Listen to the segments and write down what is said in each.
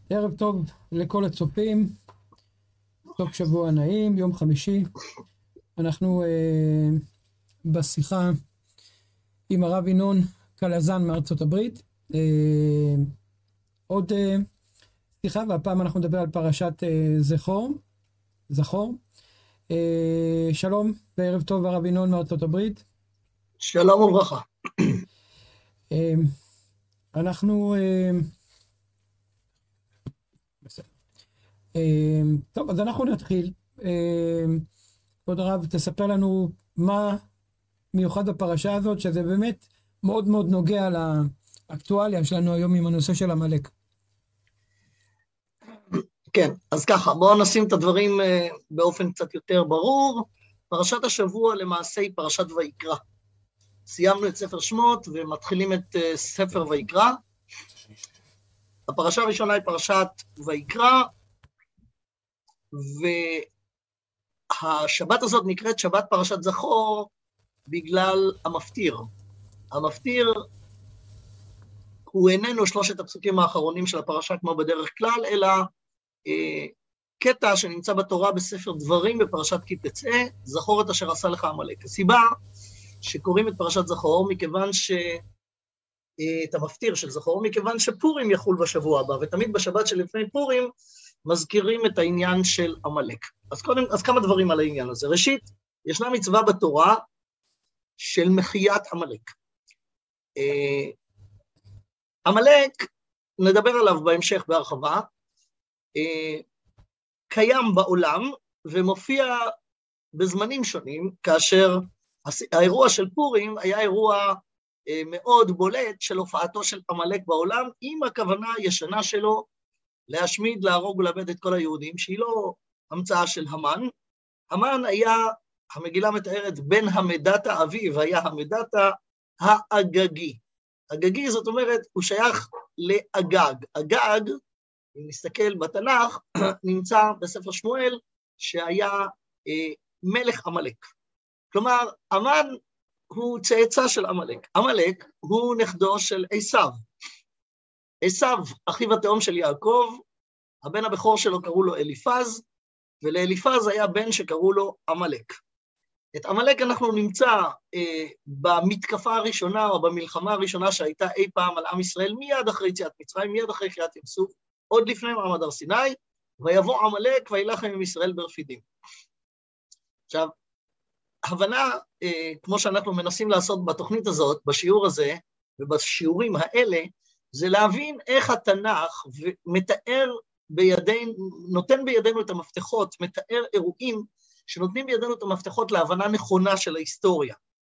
ערב טוב לכל הצופים, סוף שבוע נעים, יום חמישי. אנחנו בשיחה עם הרב ינון קלזן מארצות הברית. עוד שיחה, והפעם אנחנו נדבר על פרשת זכור. שלום וערב טוב הרב ינון מארצות הברית. שלום וברכה. אנחנו טוב, אז אנחנו נתחיל. כבוד הרב, תספר לנו מה מיוחד בפרשה הזאת, שזה באמת מאוד מאוד נוגע לאקטואליה שלנו היום עם הנושא של עמלק. כן, אז ככה, בואו נשים את הדברים באופן קצת יותר ברור. פרשת השבוע למעשה היא פרשת ויקרא. סיימנו את ספר שמות ומתחילים את ספר ויקרא. הפרשה הראשונה היא פרשת ויקרא, והשבת הזאת נקראת שבת פרשת זכור בגלל המפטיר. המפטיר הוא איננו שלושת הפסוקים האחרונים של הפרשה כמו בדרך כלל, אלא קטע שנמצא בתורה בספר דברים בפרשת כי תצא, זכור את אשר עשה לך עמלק. הסיבה שקוראים את פרשת זכור, מכיוון את המפטיר של זכור, מכיוון שפורים יחול בשבוע הבא, ותמיד בשבת שלפני פורים מזכירים את העניין של עמלק. אז כמה דברים על העניין הזה. ראשית, ישנה מצווה בתורה של מחיית עמלק. עמלק, נדבר עליו בהמשך בהרחבה, קיים בעולם ומופיע בזמנים שונים, כאשר האירוע של פורים היה אירוע מאוד בולט של הופעתו של עמלק בעולם, עם הכוונה הישנה שלו להשמיד, להרוג ולאבד את כל היהודים, שהיא לא המצאה של המן. המן היה, המגילה מתארת, בן המדתה אביו, היה המדתה האגגי. אגגי זאת אומרת, הוא שייך לאגג. אגג, אם נסתכל בתנ"ך, נמצא בספר שמואל, שהיה מלך עמלק. כלומר, המן הוא צאצא של עמלק. עמלק הוא נכדו של עשיו. עשיו, אחיו התאום של יעקב, הבן הבכור שלו קראו לו אליפז, ולאליפז היה בן שקראו לו עמלק. את עמלק אנחנו נמצא במתקפה הראשונה או במלחמה הראשונה שהייתה אי פעם על עם ישראל, מיד אחרי יציאת מצרים, מיד אחרי קריעת ים סוף, עוד לפני מעמד הר סיני, ויבוא עמלק וילחם עם ישראל ברפידים. עכשיו, הבנה, כמו שאנחנו מנסים לעשות בתוכנית הזאת, בשיעור הזה ובשיעורים האלה, זה להבין איך התנ"ך מתאר בידינו, נותן בידינו את המפתחות, מתאר אירועים שנותנים בידינו את המפתחות להבנה נכונה של ההיסטוריה.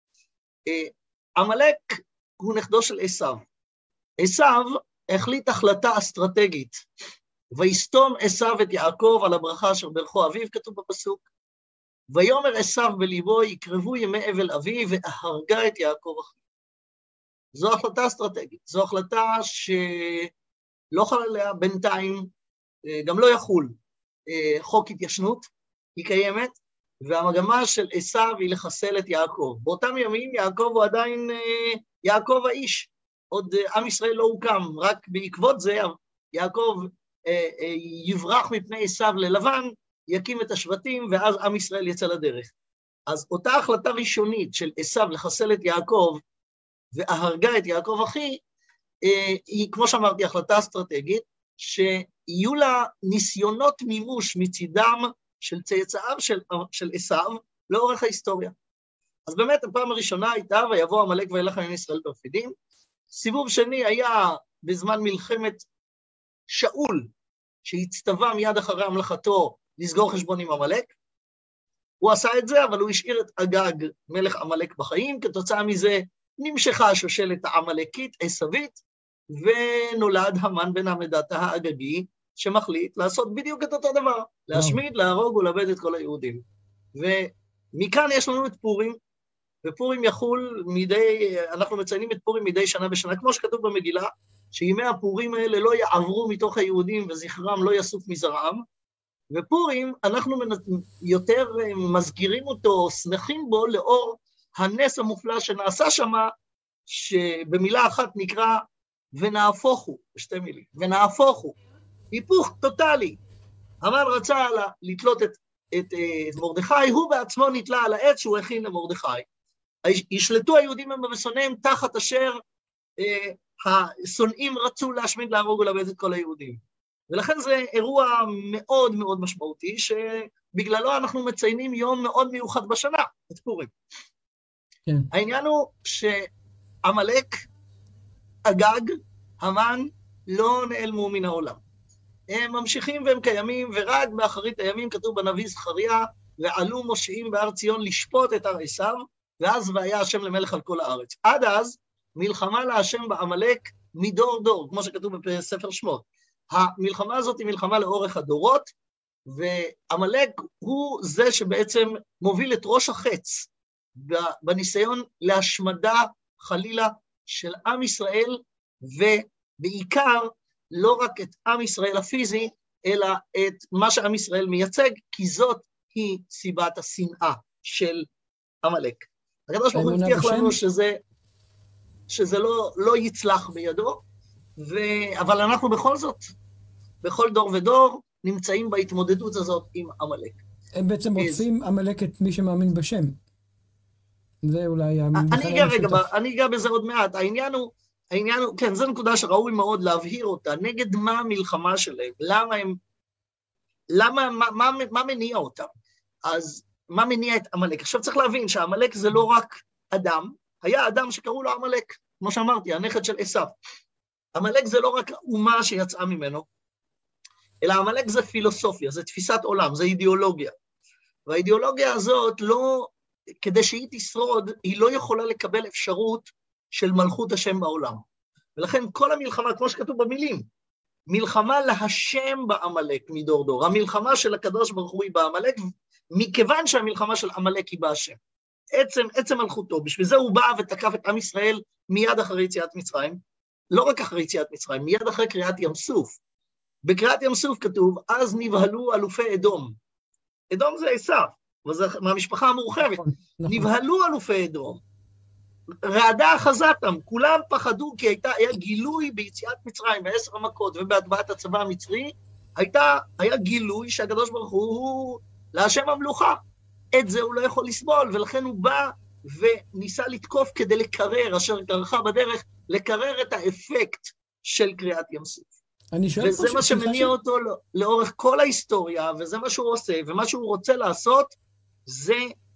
עמלק הוא נכדו של עשיו. עשיו החליט החלטה אסטרטגית, ויסתום עשיו את יעקב על הברכה אשר ברכו אביו, כתוב בפסוק, ויאמר עשיו בליבו, יקרבו ימי אבל אביו, והרגה את יעקב אחיו. זו החלטה אסטרטגית, זו החלטה שלא חל עליה בינתיים, גם לא יחול חוק התיישנות, היא קיימת, והמגמה של עשיו היא לחסל את יעקב. באותם ימים יעקב הוא עדיין יעקב האיש, עוד עם ישראל לא הוקם, רק בעקבות זה יעקב יברח מפני עשיו ללבן, יקים את השבטים, ואז עם ישראל יצא לדרך. אז אותה החלטה ראשונית של עשיו לחסל את יעקב, והרגה את יעקב אחי, היא, כמו שאמרתי, החלטה אסטרטגית, שיהיו לה ניסיונות מימוש מצידם של צאצאיו של עשיו, לאורך ההיסטוריה. אז באמת, הפעם הראשונה הייתה, ויבוא עמלק וילחם עם ישראל ברפידים. סיבוב שני היה בזמן מלחמת שאול, שהצטווה מיד אחרי המלכתו לסגור חשבון עם עמלק. הוא עשה את זה, אבל הוא השאיר את אגג, מלך עמלק בחיים, כתוצאה מזה נמשכה השושלת העמלקית, עשווית, ונולד המן בן המדתה האגגי, שמחליט לעשות בדיוק את אותו דבר, להשמיד, להרוג ולאבד את כל היהודים. ומכאן יש לנו את פורים, ופורים יחול אנחנו מציינים את פורים מדי שנה בשנה, כמו שכתוב במגילה, שימי הפורים האלה לא יעברו מתוך היהודים וזכרם לא יסוף מזרעם, ופורים אנחנו יותר מזכירים אותו, שמחים בו לאור הנס המופלא שנעשה שמה, שבמילה אחת נקרא ונהפוכו, בשתי מילים, ונהפוכו. היפוך טוטלי. המן רצה לתלות את מרדכי, הוא בעצמו נתלה על העץ שהוא הכין למרדכי. ישלטו היהודים ובשונאיהם תחת אשר השונאים רצו להשמיד, להרוג ולאבד את כל היהודים. ולכן זה אירוע מאוד מאוד משמעותי, שבגללו אנחנו מציינים יום מאוד מיוחד בשנה, את פורים. כן. העניין הוא שעמלק, אגג, המן, לא נעלמו מן העולם. הם ממשיכים והם קיימים, ורק באחרית הימים כתוב בנביא זכריה, ועלו מושיעים בהר ציון לשפוט את הר עשיו, ואז והיה השם למלך על כל הארץ. עד אז, מלחמה להשם בעמלק מדור דור, כמו שכתוב בספר שמות. המלחמה הזאת היא מלחמה לאורך הדורות, ועמלק הוא זה שבעצם מוביל את ראש החץ, בניסיון להשמדה חלילה של עם ישראל, ובעיקר לא רק את עם ישראל הפיזי, אלא את מה שעם ישראל מייצג, כי זאת היא סיבת השנאה של עמלק. הקדוש ברוך הוא הבטיח לנו שזה לא יצלח בידו, אבל אנחנו בכל זאת, בכל דור ודור, נמצאים בהתמודדות הזאת עם עמלק. הם בעצם רוצים עמלק את מי שמאמין בשם. זה אולי... אני אגע בזה עוד מעט. העניין הוא, כן, זו נקודה שראוי מאוד להבהיר אותה, נגד מה המלחמה שלהם, מה מניע אותם? אז מה מניע את עמלק? עכשיו צריך להבין שעמלק זה לא רק אדם, היה אדם שקראו לו עמלק, כמו שאמרתי, הנכד של עשיו. עמלק זה לא רק אומה שיצאה ממנו, אלא עמלק זה פילוסופיה, זה תפיסת עולם, זה אידיאולוגיה. והאידיאולוגיה הזאת לא, כדי שהיא תשרוד, היא לא יכולה לקבל אפשרות של מלכות השם בעולם. ולכן כל המלחמה, כמו שכתוב במילים, מלחמה להשם בעמלק מדור דור. המלחמה של הקדוש ברוך הוא היא בעמלק, מכיוון שהמלחמה של עמלק היא בהשם. עצם מלכותו, בשביל זה הוא בא ותקף את עם ישראל מיד אחרי יציאת מצרים, לא רק אחרי יציאת מצרים, מיד אחרי קריאת ים סוף. בקריאת ים סוף כתוב, אז נבהלו אלופי אדום. אדום זה עשיו, וזה מהמשפחה המורחבת. נבהלו אלופי אדום. רעדה אחזתם, כולם פחדו כי היה גילוי ביציאת מצרים, ב10 המכות ובהטבעת הצבא המצרי, היה גילוי שהקדוש ברוך הוא להשם המלוכה. את זה הוא לא יכול לסבול, ולכן הוא בא וניסה לתקוף כדי לקרר, אשר קרחה בדרך, לקרר את האפקט של קריאת ים סוף. וזה מה שמניע אותו לאורך כל ההיסטוריה, וזה מה שהוא עושה, ומה שהוא רוצה לעשות, זה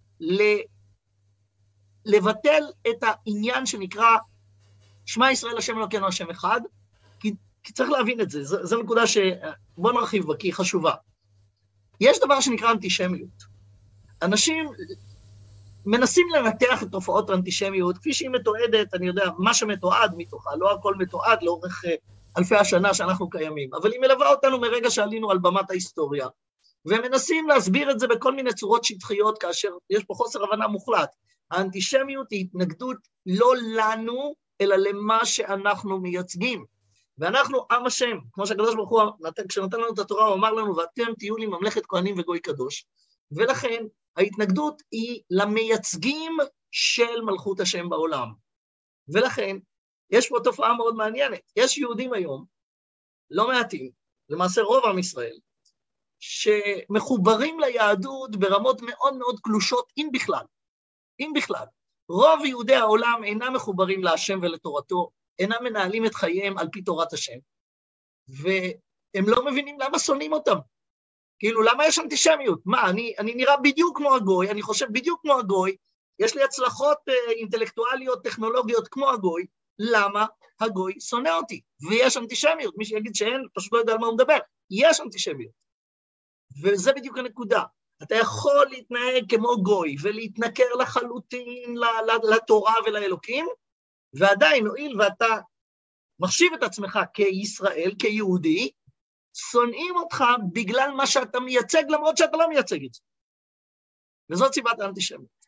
לבטל את העניין שנקרא, שמע ישראל השם אלוקינו השם אחד, כי צריך להבין את זה, זו נקודה שבוא נרחיב בה, כי היא חשובה. יש דבר שנקרא אנטישמיות. אנשים מנסים לנתח את תופעות האנטישמיות, כפי שהיא מתועדת, אני יודע, מה שמתועד מתוכה, לא הכל מתועד לאורך אלפי השנה שאנחנו קיימים, אבל היא מלווה אותנו מרגע שעלינו על במת ההיסטוריה, ומנסים להסביר את זה בכל מיני צורות שטחיות, כאשר יש פה חוסר הבנה מוחלט. האנטישמיות היא התנגדות לא לנו, אלא למה שאנחנו מייצגים. ואנחנו עם השם, כמו שהקדוש ברוך הוא, כשנתן לנו את התורה, הוא אמר לנו, ואתם תהיו לי ממלכת כהנים וגוי קדוש. ולכן ההתנגדות היא למייצגים של מלכות השם בעולם. ולכן יש פה תופעה מאוד מעניינת. יש יהודים היום, לא מעטים, למעשה רוב עם ישראל, שמחוברים ליהדות ברמות מאוד מאוד קלושות, אם בכלל. רוב יהודי העולם אינם מחוברים להשם ולתורתו, אינם מנהלים את חייהם על פי תורת השם, והם לא מבינים למה שונאים אותם. כאילו, למה יש אנטישמיות? מה, אני נראה בדיוק כמו הגוי, אני חושב בדיוק כמו הגוי, יש לי הצלחות אינטלקטואליות, טכנולוגיות כמו הגוי, למה הגוי שונא אותי? ויש אנטישמיות, מי שיגיד שאין, פשוט לא יודע על מה הוא מדבר, יש אנטישמיות. וזה בדיוק הנקודה. אתה יכול להתנהג כמו גוי, ולהתנכר לחלוטין לתורה ולאלוקים, ועדיין, הואיל ואתה מחשיב את עצמך כישראל, כיהודי, שונאים אותך בגלל מה שאתה מייצג, למרות שאתה לא מייצג את זה. וזאת סיבת האנטישמיות.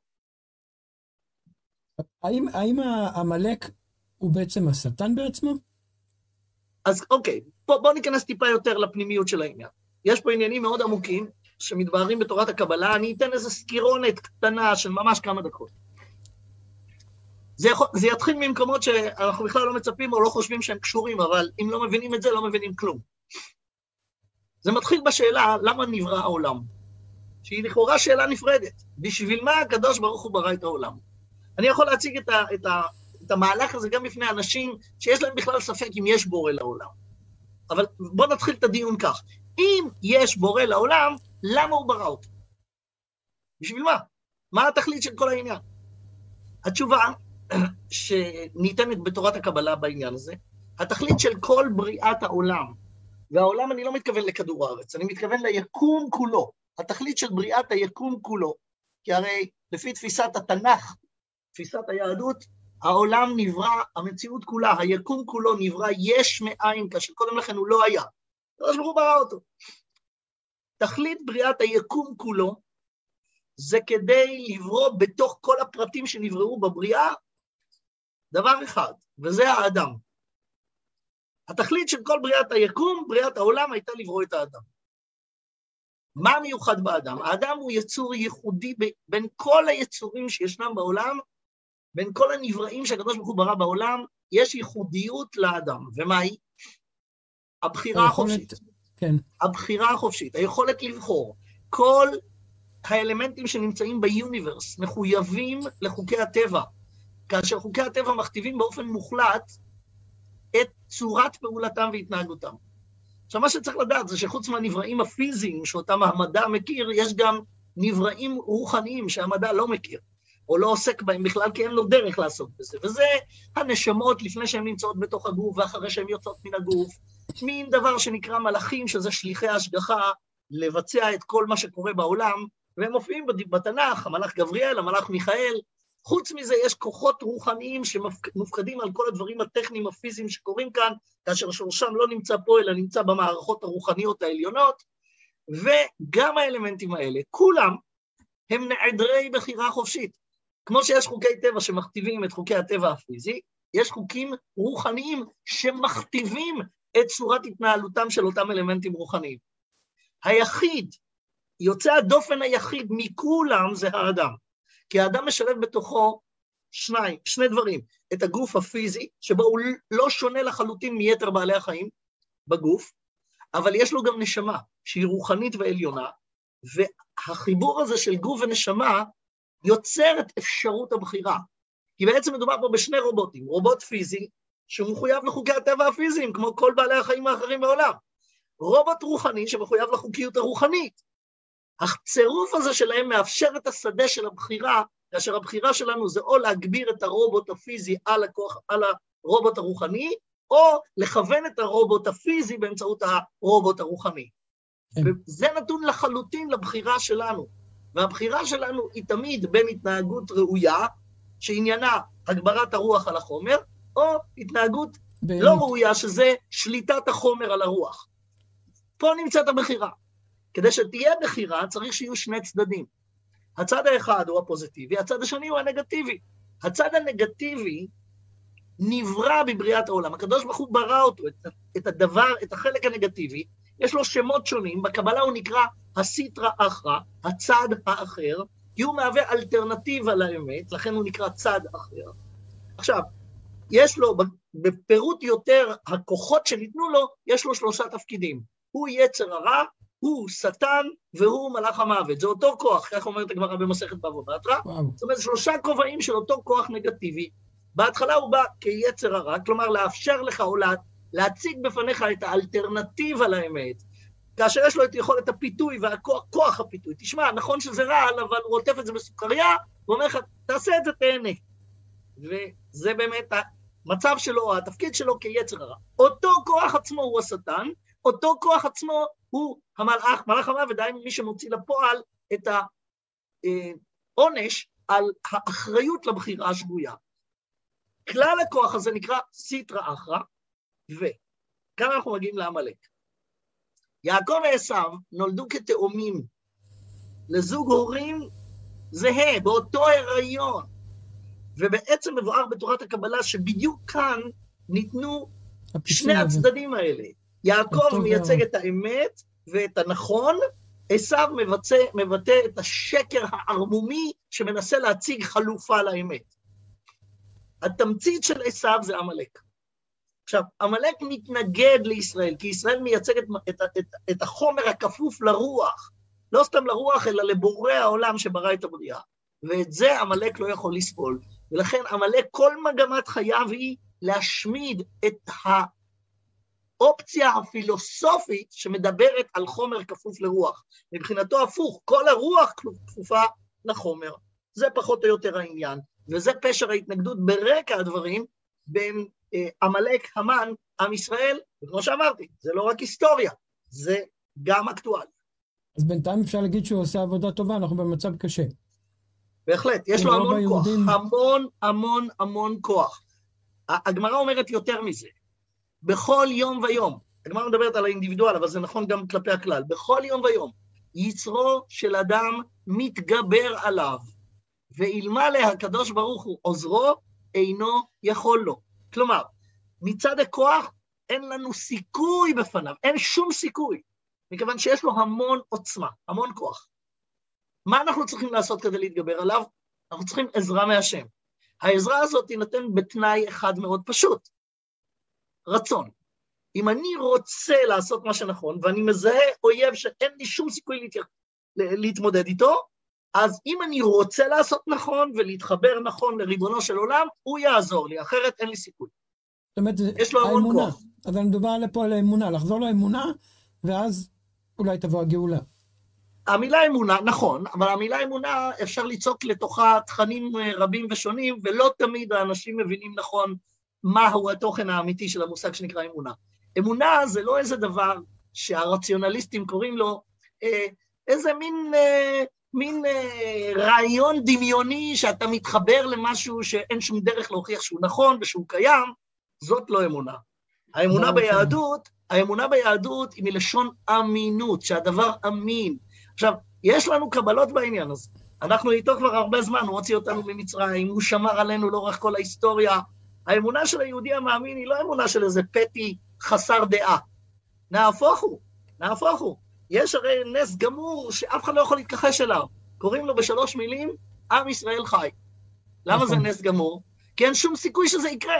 האם העמלק הוא בעצם השטן בעצמו? אז אוקיי, בוא ניכנס טיפה יותר לפנימיות של העניין. יש פה עניינים מאוד עמוקים, שמתבהרים בתורת הקבלה, אני אתן איזו סקירונת קטנה של ממש כמה דקות. זה יתחיל ממקומות שאנחנו בכלל לא מצפים או לא חושבים שהם קשורים, אבל אם לא מבינים את זה, לא מבינים כלום. זה מתחיל בשאלה למה נברא העולם, שהיא לכאורה שאלה נפרדת. בשביל מה הקדוש ברוך הוא ברא את העולם? אני יכול להציג את המהלך הזה גם בפני אנשים שיש להם בכלל ספק אם יש בורא לעולם. אבל בוא נתחיל את הדיון כך. אם יש בורא לעולם, למה הוא ברא אותו? בשביל מה? מה התכלית של כל העניין? התשובה שניתנת בתורת הקבלה בעניין הזה, התכלית של כל בריאת העולם, והעולם אני לא מתכוון לכדור הארץ, אני מתכוון ליקום כולו, התכלית של בריאת היקום כולו, כי הרי לפי תפיסת התנ"ך, תפיסת היהדות, העולם נברא, המציאות כולה, היקום כולו נברא יש מאין, כאשר קודם לכן הוא לא היה. הקדוש ברוך הוא ברא אותו. תכלית בריאת היקום כולו, זה כדי לברוא בתוך כל הפרטים שנבראו בבריאה, דבר אחד, וזה האדם. התכלית של כל בריאת היקום, בריאת העולם, הייתה לברוא את האדם. מה מיוחד באדם? האדם הוא יצור ייחודי בין כל היצורים שישנם בעולם, בין כל הנבראים שהקדוש ברוך הוא ברא בעולם, יש ייחודיות לאדם. ומה היא? הבחירה החופשית. כן. הבחירה החופשית, היכולת לבחור. כל האלמנטים שנמצאים ביוניברס מחויבים לחוקי הטבע, כאשר חוקי הטבע מכתיבים באופן מוחלט את צורת פעולתם והתנהגותם. עכשיו, מה שצריך לדעת זה שחוץ מהנבראים הפיזיים שאותם המדע מכיר, יש גם נבראים רוחניים שהמדע לא מכיר, או לא עוסק בהם בכלל, כי אין לו דרך לעסוק בזה. וזה הנשמות לפני שהן נמצאות בתוך הגוף, ואחרי שהן יוצאות מן הגוף, מין דבר שנקרא מלאכים, שזה שליחי השגחה, לבצע את כל מה שקורה בעולם, והם מופיעים בתנ"ך, המלאך גבריאל, המלאך מיכאל. חוץ מזה יש כוחות רוחניים שמופקדים על כל הדברים הטכניים הפיזיים שקורים כאן, כאשר שורשם לא נמצא פה, אלא נמצא במערכות הרוחניות העליונות, וגם האלמנטים האלה, כולם הם נעדרי בחירה חופשית. כמו שיש חוקי טבע שמכתיבים את חוקי הטבע הפיזי, יש חוקים רוחניים שמכתיבים את צורת התנהלותם של אותם אלמנטים רוחניים. היחיד, יוצא הדופן היחיד מכולם זה האדם. כי האדם משלב בתוכו שני דברים, את הגוף הפיזי, שבו הוא לא שונה לחלוטין מיתר בעלי החיים בגוף, אבל יש לו גם נשמה, שהיא רוחנית ועליונה, והחיבור הזה של גוף ונשמה יוצר את אפשרות הבחירה. כי בעצם מדובר פה בשני רובוטים, רובוט פיזי, שהוא מחויב לחוקי הטבע הפיזיים, כמו כל בעלי החיים האחרים בעולם. רובוט רוחני שמחויב לחוקיות הרוחנית. הצירוף הזה שלהם מאפשר את השדה של הבחירה, כאשר הבחירה שלנו זה או להגביר את הרובוט הפיזי על הרובוט הרוחני, או לכוון את הרובוט הפיזי באמצעות הרובוט הרוחני. וזה נתון לחלוטין לבחירה שלנו, והבחירה שלנו היא תמיד בין התנהגות ראויה, שעניינה הגברת הרוח על החומר, או התנהגות לא ראויה, שזה שליטת החומר על הרוח. פה נמצאת הבחירה. כדי שתהיה בחירה, צריך שיהיו שני צדדים. הצד האחד הוא הפוזיטיבי, הצד השני הוא הנגטיבי. הצד הנגטיבי נברא בבריאת העולם. הקדוש ברוך הוא ברא אותו, את החלק הנגטיבי, יש לו שמות שונים, בקבלה הוא נקרא הסיטרא אחרא, הצד האחר, כי הוא מהווה אלטרנטיבה לאמת, לכן הוא נקרא צד אחר. עכשיו, יש לו, בפירוט יותר הכוחות שניתנו לו, יש לו 3 תפקידים. הוא יצר הרע, הוא שטן והוא מלאך המוות. זה אותו כוח, כך אומרת הגמרא במסכת בבא בתרא. זאת אומרת, 3 כובעים של אותו כוח נגטיבי. בהתחלה הוא בא כיצר הרע, כלומר להאפשר לך או להציג בפניך את האלטרנטיבה לאמת, כאשר יש לו את יכולת הפיתוי והכוח הפיתוי. תשמע, נכון שזה רעל, אבל הוא עוטף את זה בסוכריה, הוא אומר לך, תעשה את זה, תהנה. וזה באמת המצב שלו, התפקיד שלו כיצר הרע. אותו כוח עצמו הוא השטן, אותו כוח עצמו הוא המלאך, מלאך המוות, דהיינו מי שמוציא לפועל את העונש על האחריות לבחירה השגויה. כלל הכוח הזה נקרא סיטרא אחרא, וכאן אנחנו מגיעים לעמלק. יעקב ועשיו נולדו כתאומים, לזוג הורים זהה, באותו הריון, ובעצם מבואר בתורת הקבלה שבדיוק כאן ניתנו שני הצדדים האלה. יעקב מייצג את האמת ואת הנכון, עשיו מבטא את השקר הערמומי שמנסה להציג חלופה לאמת. התמצית של עשיו זה עמלק. עכשיו, עמלק מתנגד לישראל, כי ישראל מייצג את החומר הכפוף לרוח, לא סתם לרוח, אלא לבורא העולם שברא את הבריאה. ואת זה עמלק לא יכול לסבול. ולכן עמלק, כל מגמת חייו היא להשמיד את האופציה הפילוסופית שמדברת על חומר כפוף לרוח. מבחינתו הפוך, כל הרוח כפופה לחומר. זה פחות או יותר העניין. וזה פשר ההתנגדות ברקע הדברים בין עמלק, המן, עם ישראל, וכמו שאמרתי, זה לא רק היסטוריה, זה גם אקטואלי. אז בינתיים אפשר להגיד שהוא עושה עבודה טובה, אנחנו במצב קשה. בהחלט, יש לו המון כוח, המון כוח. הגמרא אומרת יותר מזה, בכל יום ויום, הגמרא מדברת על האינדיבידואל, אבל זה נכון גם כלפי הכלל, בכל יום ויום, יצרו של אדם מתגבר עליו, ואלמלא הקדוש ברוך הוא עוזרו, אינו יכול לו. כלומר, מצד הכוח אין לנו סיכוי בפניו, אין שום סיכוי, מכיוון שיש לו המון עוצמה, המון כוח. מה אנחנו צריכים לעשות כדי להתגבר עליו? אנחנו צריכים עזרה מהשם. העזרה הזאת תינתן בתנאי אחד מאוד פשוט, רצון. אם אני רוצה לעשות מה שנכון, ואני מזהה אויב שאין לי שום סיכוי להתמודד איתו, אז אם אני רוצה לעשות נכון ולהתחבר נכון לריבונו של עולם, הוא יעזור לי, אחרת אין לי סיכוי. זאת אומרת, יש לו המון האמונה. כוח. אבל מדובר פה על האמונה, לחזור לאמונה, ואז אולי תבוא הגאולה. המילה אמונה, נכון, אבל המילה אמונה אפשר ליצוק לתוכה תכנים רבים ושונים, ולא תמיד האנשים מבינים נכון מהו התוכן האמיתי של המושג שנקרא אמונה. אמונה זה לא איזה דבר שהרציונליסטים קוראים לו, איזה מין רעיון דמיוני שאתה מתחבר למשהו שאין שום דרך להוכיח שהוא נכון ושהוא קיים, זאת לא אמונה. האמונה ביהדות היא מלשון אמינות, שהדבר אמין. עכשיו, יש לנו קבלות בעניין הזה. אנחנו איתו כבר הרבה זמן, הוא הוציא אותנו ממצרים, הוא שמר עלינו לאורך כל ההיסטוריה. האמונה של היהודי המאמין היא לא אמונה של איזה פתי חסר דעה. נהפוך הוא. יש הרי נס גמור שאף אחד לא יכול להתכחש אליו. קוראים לו בשלוש מילים, עם ישראל חי. למה זה נס גמור? כי אין שום סיכוי שזה יקרה.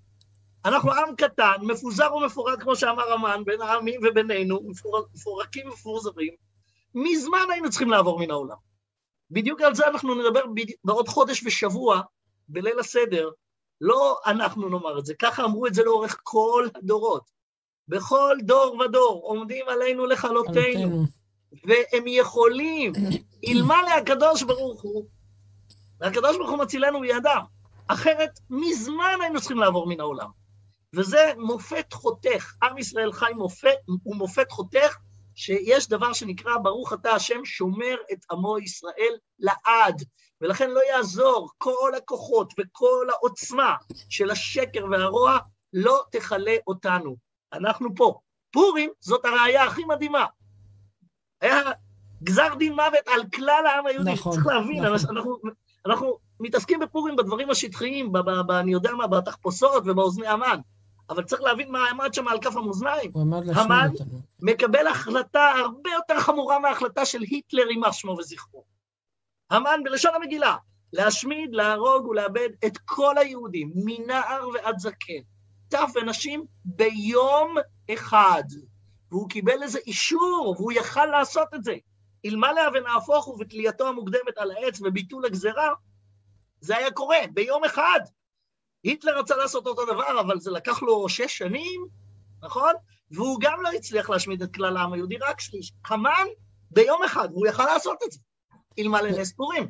אנחנו עם קטן, מפוזר ומפורק, כמו שאמר המן, בין העמים ובינינו, מפורקים ומפוזרים. מזמן היינו צריכים לעבור מן העולם. בדיוק על זה אנחנו נדבר בעוד חודש ושבוע, בליל הסדר. לא אנחנו נאמר את זה, ככה אמרו את זה לאורך כל הדורות. בכל דור ודור עומדים עלינו לכלותנו, והם יכולים, אלמלא הקדוש ברוך הוא, והקדוש ברוך הוא מצילנו בידם, אחרת מזמן היינו צריכים לעבור מן העולם. וזה מופת חותך, עם ישראל חי הוא מופת חותך, שיש דבר שנקרא ברוך אתה השם שומר את עמו ישראל לעד, ולכן לא יעזור כל הכוחות וכל העוצמה של השקר והרוע, לא תחלה אותנו. אנחנו פה. פורים זאת הראייה הכי מדהימה. היה גזר דין מוות על כלל העם היהודי. נכון, צריך להבין, נכון. אנחנו מתעסקים בפורים בדברים השטחיים, אני יודע מה, בתחפושות ובאוזני המן, אבל צריך להבין מה עמד שם על כף המאזניים. המן מקבל החלטה הרבה יותר חמורה מההחלטה של היטלר יימח שמו וזכרו. המן בלשון המגילה, להשמיד, להרוג ולאבד את כל היהודים, מנער ועד זקן, טף ונשים ביום אחד. והוא קיבל איזה אישור, והוא יכל לעשות את זה. אלמלא ונהפוך הוא ותלייתו המוקדמת על העץ וביטול הגזרה, זה היה קורה ביום אחד. היטלר רצה לעשות אותו דבר, אבל זה לקח לו 6 שנים, נכון? והוא גם לא הצליח להשמיד את כלל העם היהודי, רק שליש. המן ביום אחד, והוא יכל לעשות את זה. אלמלא נס פורים.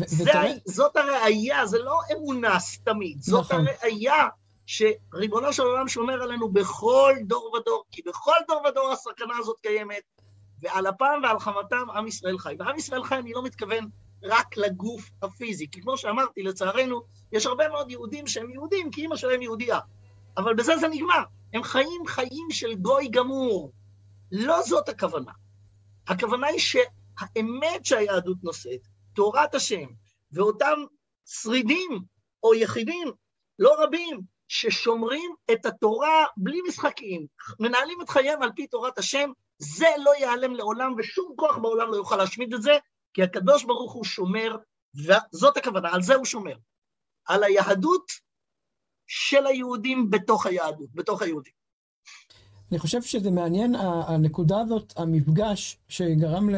זאת הראייה, זה לא אמונה סתמית, זאת הראייה שריבונו של עולם שומר עלינו בכל דור ודור, כי בכל דור ודור הסכנה הזאת קיימת, ועל אפם ועל חמתם עם ישראל חי. ועם ישראל חי אני לא מתכוון רק לגוף הפיזי, כי כמו שאמרתי, לצערנו, יש הרבה מאוד יהודים שהם יהודים, כי אמא שלהם יהודייה, אבל בזה זה נגמר. הם חיים של גוי גמור. לא זאת הכוונה. הכוונה היא שהאמת שהיהדות נושאת, תורת השם, ואותם שרידים או יחידים, לא רבים, ששומרים את התורה בלי משחקים, מנהלים את חייהם על פי תורת השם, זה לא ייעלם לעולם, ושום כוח בעולם לא יוכל להשמיד את זה, כי הקדוש ברוך הוא שומר, וזאת הכוונה, על זה הוא שומר. על היהדות של היהודים בתוך היהדות, בתוך היהודים. אני חושב שזה מעניין, הנקודה הזאת, המפגש שגרם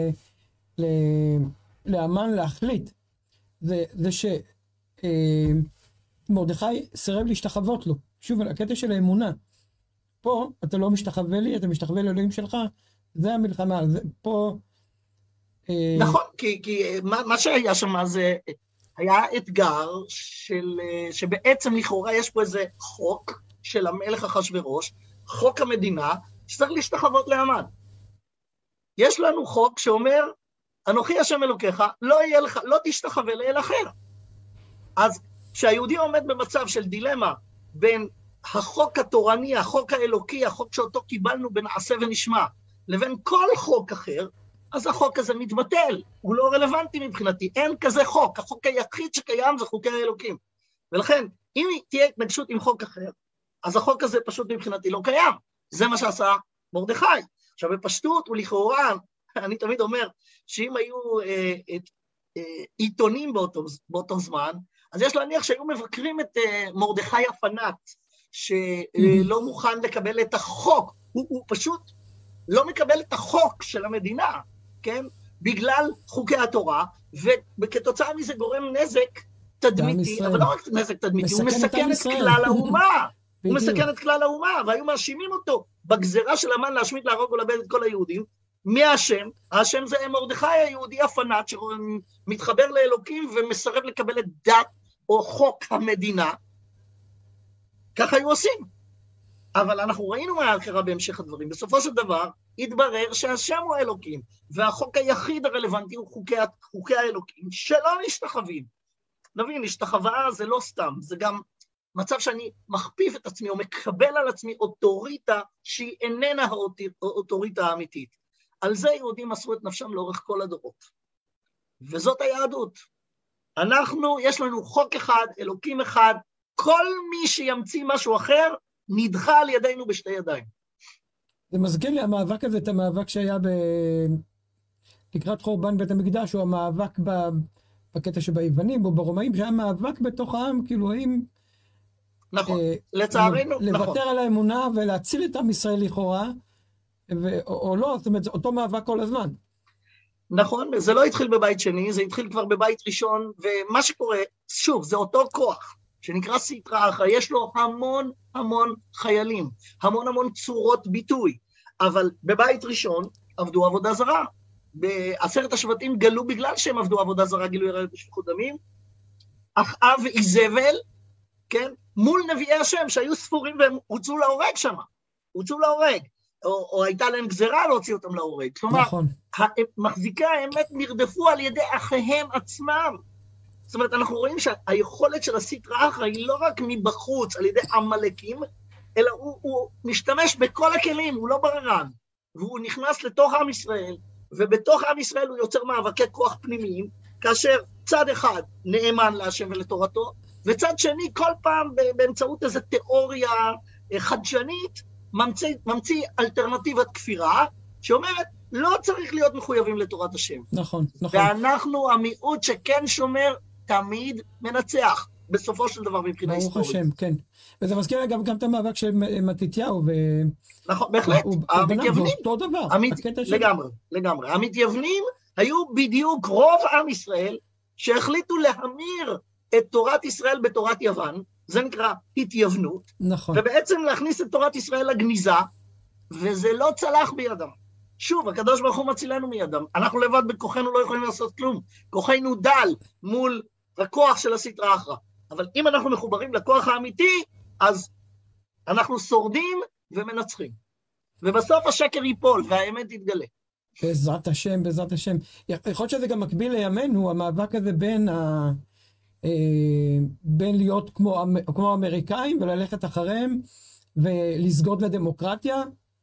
לאמן להחליט, זה שמרדכי סירב להשתחוות לו. שוב, על הקטע של האמונה. פה אתה לא משתחווה לי, אתה משתחווה לאלוהים שלך, זה המלחמה, זה פה... נכון, כי מה שהיה שם זה, היה אתגר שבעצם לכאורה יש פה איזה חוק של המלך אחשוורוש, חוק המדינה, שצריך להשתחוות להמן. יש לנו חוק שאומר, אנוכי השם אלוקיך, לא תשתחווה לאל אחר. אז כשהיהודי עומד במצב של דילמה בין החוק התורני, החוק האלוקי, החוק שאותו קיבלנו בנעשה ונשמע, לבין כל חוק אחר, אז החוק הזה מתבטל, הוא לא רלוונטי מבחינתי, אין כזה חוק, החוק היחיד שקיים זה חוקי האלוקים. ולכן, אם תהיה התנגשות עם חוק אחר, אז החוק הזה פשוט מבחינתי לא קיים. זה מה שעשה מרדכי. עכשיו, בפשטות ולכאורה, אני תמיד אומר, שאם היו עיתונים באותו זמן, אז יש להניח שהיו מבקרים את מרדכי הפנאט, שלא מוכן לקבל את החוק, הוא פשוט לא מקבל את החוק של המדינה, כן? בגלל חוקי התורה, וכתוצאה מזה גורם נזק תדמיתי, אבל לא רק נזק תדמיתי, הוא מסכן את כלל האומה, הוא מסכן את כלל האומה, והיו מאשימים אותו בגזרה של המן להשמיד, להרוג ולאבד את כל היהודים. מי האשם? האשם זה מרדכי היהודי הפנאט, שמתחבר לאלוקים ומסרב לקבל את דת או חוק המדינה. ככה היו עושים. אבל אנחנו ראינו מה קרה בהמשך הדברים. בסופו של דבר, התברר שהשם הוא האלוקים, והחוק היחיד הרלוונטי הוא חוקי האלוקים, שלא משתחווים. נבין, השתחווה זה לא סתם, זה גם מצב שאני מכפיף את עצמי, או מקבל על עצמי אוטוריטה, שהיא איננה האוטוריטה האמיתית. על זה יהודים מסרו את נפשם לאורך כל הדורות. וזאת היהדות. יש לנו חוק אחד, אלוקים אחד, כל מי שימציא משהו אחר, נדחה על ידינו בשתי ידיים. זה מזכיר לי המאבק הזה, את המאבק שהיה לקראת חורבן בית המקדש, או המאבק בקטע שביוונים, או ברומאים, שהיה מאבק בתוך העם, כאילו האם... נכון, לצערנו, נכון. לוותר על האמונה ולהציל את עם ישראל לכאורה, או לא, זאת אומרת, זה אותו מאבק כל הזמן. נכון, זה לא התחיל בבית שני, זה התחיל כבר בבית ראשון, ומה שקורה, שוב, זה אותו כוח, שנקרא סטרא אחרא, יש לו המון המון חיילים, המון המון צורות ביטוי, אבל בבית ראשון עבדו עבודה זרה, בעשרת השבטים גלו בגלל שהם עבדו עבודה זרה, גילוי עריות ושפיכות דמים, אחאב ואיזבל, כן, מול נביאי השם שהיו ספורים והם הוצאו להורג שם, הוצאו להורג, או הייתה להם גזרה להוציא אותם להורג, כלומר, נכון. מחזיקי האמת נרדפו על ידי אחיהם עצמם, זאת אומרת, אנחנו רואים שהיכולת של הסטרא אחרא היא לא רק מבחוץ על ידי עמלקים, אלא הוא משתמש בכל הכלים, הוא לא בררן, והוא נכנס לתוך עם ישראל, ובתוך עם ישראל הוא יוצר מאבקי כוח פנימיים, כאשר צד אחד נאמן להשם ולתורתו, וצד שני כל פעם באמצעות איזו תיאוריה חדשנית, ממציא אלטרנטיבת כפירה, שאומרת, לא צריך להיות מחויבים לתורת השם. נכון, נכון. ואנחנו, המיעוט שכן שומר, תמיד מנצח, בסופו של דבר מבחינה היסטורית. ברוך השם, כן. וזה מזכיר גם את המאבק של מתתיהו. נכון, בהחלט. המתייוונים, זה אותו דבר. לגמרי. המתייוונים היו בדיוק רוב עם ישראל, שהחליטו להמיר את תורת ישראל בתורת יוון, זה נקרא התייוונות, נכון. ובעצם להכניס את תורת ישראל לגניזה, וזה לא צלח בידם. שוב, הקדוש ברוך הוא מצילנו מידם. אנחנו לבד בכוחנו לא יכולים לעשות כלום. כוחנו דל מול הכוח של הסטרא אחרא. אבל אם אנחנו מחוברים לכוח האמיתי, אז אנחנו שורדים ומנצחים. ובסוף השקר ייפול והאמת תתגלה. בעזרת השם, בעזרת השם. יכול להיות שזה גם מקביל לימינו, המאבק הזה בין להיות כמו אמריקאים וללכת אחריהם ולסגוד לדמוקרטיה.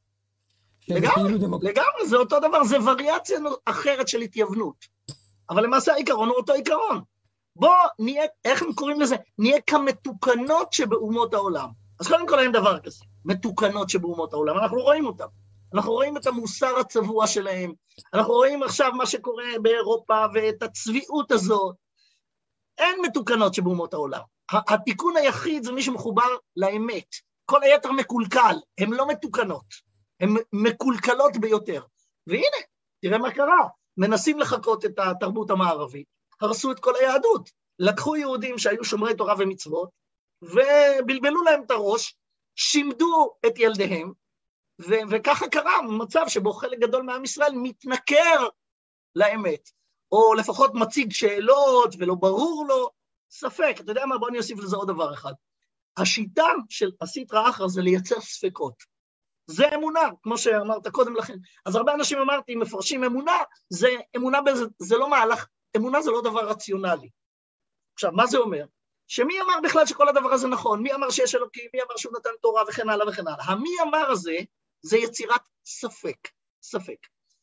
לגמרי, זה אותו דבר, זה וריאציה אחרת של התייוונות. אבל למעשה העיקרון הוא אותו עיקרון. בוא נהיה, איך הם קוראים לזה? נהיה כמתוקנות שבאומות העולם. אז קודם כל אין דבר כזה, מתוקנות שבאומות העולם, אנחנו רואים אותם. אנחנו רואים את המוסר הצבוע שלהם, אנחנו רואים עכשיו מה שקורה באירופה ואת הצביעות הזאת. אין מתוקנות שבאומות העולם. התיקון היחיד זה מי שמחובר לאמת. כל היתר מקולקל, הן לא מתוקנות, הן מקולקלות ביותר. והנה, תראה מה קרה, מנסים לחקות את התרבות המערבית, הרסו את כל היהדות, לקחו יהודים שהיו שומרי תורה ומצוות, ובלבלו להם את הראש, שימדו את ילדיהם, וככה קרה מצב שבו חלק גדול מעם ישראל מתנכר לאמת, או לפחות מציג שאלות ולא ברור לו, ספק. אתה יודע מה? בוא אני אוסיף לזה עוד דבר אחד. השיטה של הסטרא אחרא זה לייצר ספקות. זה אמונה, כמו שאמרת קודם לכן. אז הרבה אנשים אמרתי, מפרשים אמונה, זה לא מהלך, אמונה זה לא דבר רציונלי. עכשיו, מה זה אומר? שמי אמר בכלל שכל הדבר הזה נכון? מי אמר שיש אלוקים? מי אמר שהוא נתן תורה וכן הלאה וכן הלאה? המי אמר הזה, זה יצירת ספק. ספק.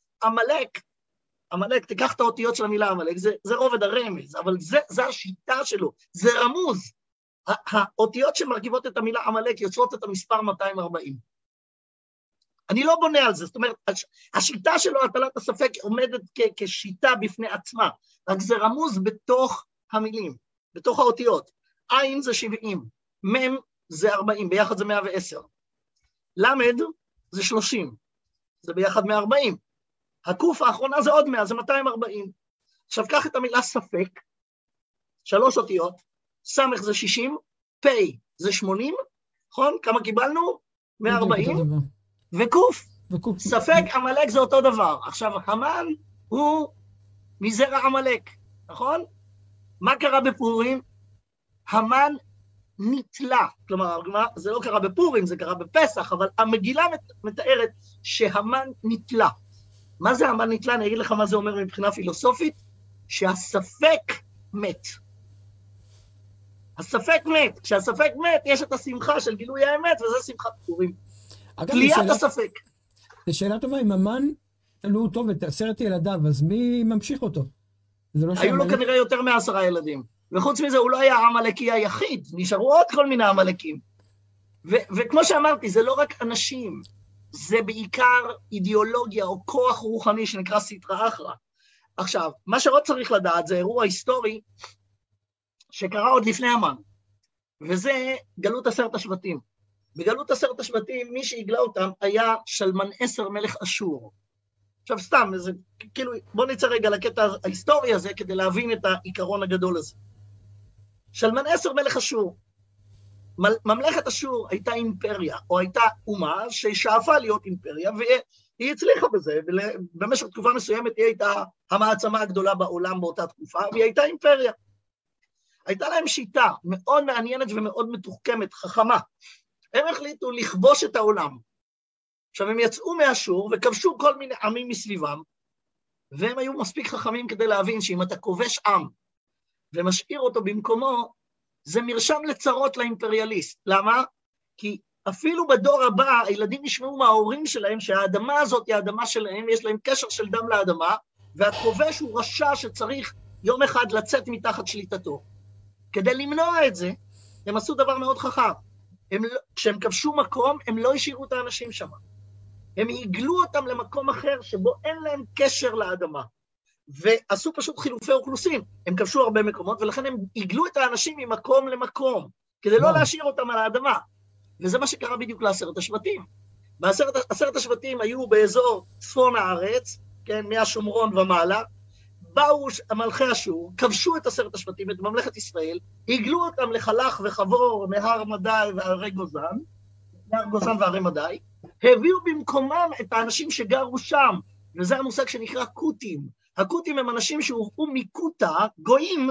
עמלק, תיקח את האותיות של המילה עמלק, זה רובד הרמז, אבל זה השיטה שלו, זה רמוז. האותיות שמרכיבות את המילה עמלק יוצרות את המספר 240. אני לא בונה על זה, זאת אומרת, השיטה שלו, הטלת הספק, עומדת כשיטה בפני עצמה, רק זה רמוז בתוך המילים, בתוך האותיות. עין זה 70, מם זה 40, ביחד זה 110. למד זה 30, זה ביחד 140. הקוף האחרונה זה עוד 100, זה 240. עכשיו, קח את המילה ספק, 3 אותיות, סמך זה 60, פי זה 80, נכון? כמה קיבלנו? 140, וקוף. ספק, עמלק זה אותו דבר. עכשיו, המן הוא מזרע עמלק, נכון? מה קרה בפורים? המן נתלה, כלומר, זה לא קרה בפורים, זה קרה בפסח, אבל המגילה מתארת שהמן נתלה. מה זה המן נתלה? אני אגיד לך מה זה אומר מבחינה פילוסופית, שהספק מת. הספק מת. כשהספק מת, יש את השמחה של גילוי האמת, וזה שמחת פורים. תליית הספק. זו שאלה טובה, אם המן תלו אותו ואת 10 ילדיו, אז מי ממשיך אותו? היו לו כנראה יותר מ10 ילדים. וחוץ מזה, הוא לא היה העמלקי היחיד, נשארו עוד כל מיני עמלקים. וכמו שאמרתי, זה לא רק אנשים, זה בעיקר אידיאולוגיה או כוח רוחני שנקרא סטרא אחרא. עכשיו, מה שעוד צריך לדעת זה אירוע היסטורי שקרה עוד לפני המן, וזה גלות 10 השבטים. בגלות 10 השבטים, מי שהגלה אותם היה שלמנאסר מלך אשור. עכשיו סתם, כאילו, בוא נצא רגע לקטע ההיסטורי הזה כדי להבין את העיקרון הגדול הזה. שלמנאסר מלך אשור, ממלכת אשור הייתה אימפריה, או הייתה אומה ששאפה להיות אימפריה, והיא הצליחה בזה, ובמשך תקופה מסוימת היא הייתה המעצמה הגדולה בעולם באותה תקופה, והיא הייתה אימפריה. הייתה להם שיטה מאוד מעניינת ומאוד מתוחכמת, חכמה. הם החליטו לכבוש את העולם. עכשיו הם יצאו מאשור וכבשו כל מיני עמים מסביבם, והם היו מספיק חכמים כדי להבין שאם אתה כובש עם ומשאיר אותו במקומו, זה מרשם לצרות לאימפריאליסט. למה? כי אפילו בדור הבא הילדים ישמעו מההורים שלהם שהאדמה הזאת היא האדמה שלהם, יש להם קשר של דם לאדמה, והכובש הוא רשע שצריך יום אחד לצאת מתחת שליטתו. כדי למנוע את זה, הם עשו דבר מאוד חכם. כשהם כבשו מקום, הם לא השאירו את האנשים שם. הם הגלו אותם למקום אחר שבו אין להם קשר לאדמה. ועשו פשוט חילופי אוכלוסין. הם כבשו הרבה מקומות, ולכן הם הגלו את האנשים ממקום למקום, כדי לא להשאיר אותם על האדמה. וזה מה שקרה בדיוק ל10 השבטים. 10 השבטים היו באזור צפון הארץ, כן, מהשומרון ומעלה, באו מלכי אשור, כבשו את 10 השבטים, את ממלכת ישראל, הגלו אותם לחלך וחבור, מהר מדי והרי גוזן, מהר גוזן והרי מדי, הביאו במקומם את האנשים שגרו שם, וזה המושג שנקרא קוטים. הקוטים הם אנשים שהובאו מקוטה, גויים,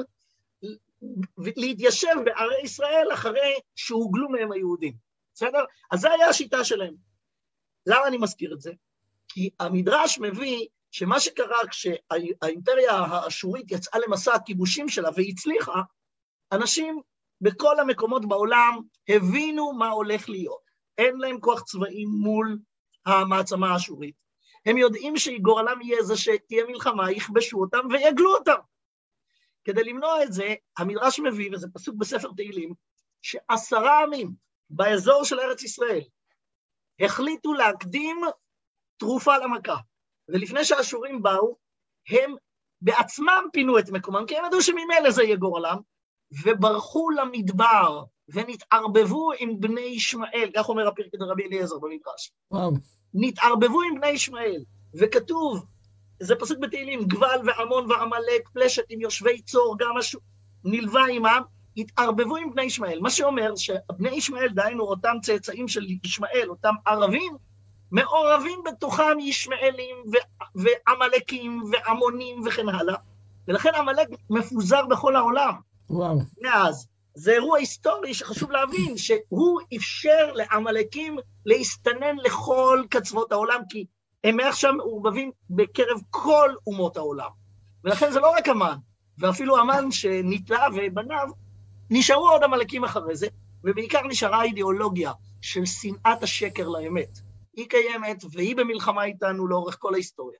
להתיישב בערי ישראל אחרי שהוגלו מהם היהודים. בסדר? אז זה היה השיטה שלהם. למה אני מזכיר את זה? כי המדרש מביא שמה שקרה כשהאימפריה האשורית יצאה למסע הכיבושים שלה והצליחה, אנשים בכל המקומות בעולם הבינו מה הולך להיות. אין להם כוח צבאי מול המעצמה האשורית. הם יודעים שגורלם יהיה זה שתהיה מלחמה, יכבשו אותם ויגלו אותם. כדי למנוע את זה, המדרש מביא, וזה פסוק בספר תהילים, ש10 עמים באזור של ארץ ישראל החליטו להקדים תרופה למכה. ולפני שהאשורים באו, הם בעצמם פינו את מקומם, כי הם ידעו שממילא זה יהיה גורלם, וברחו למדבר, ונתערבבו עם בני ישמעאל, כך אומר הפרק דרבי אליעזר במדרש. וואו. נתערבבו עם בני ישמעאל, וכתוב, זה פסוק בתהילים, גבל ועמון ועמלק, פלשת עם יושבי צור, גם משהו נלווה עמם, התערבבו עם בני ישמעאל. מה שאומר שבני ישמעאל, דהיינו אותם צאצאים של ישמעאל, אותם ערבים, מעורבים בתוכם ישמעאלים ועמלקים ועמונים וכן הלאה, ולכן עמלק מפוזר בכל העולם. וואו. מאז, זה אירוע היסטורי שחשוב להבין, שהוא אפשר לעמלקים להסתנן לכל קצוות העולם, כי הם מעכשיו מעורבבים בקרב כל אומות העולם. ולכן זה לא רק המן, ואפילו המן שנתלה ובניו, נשארו עוד עמלקים אחרי זה, ובעיקר נשארה האידיאולוגיה של שנאת השקר לאמת. היא קיימת, והיא במלחמה איתנו לאורך כל ההיסטוריה.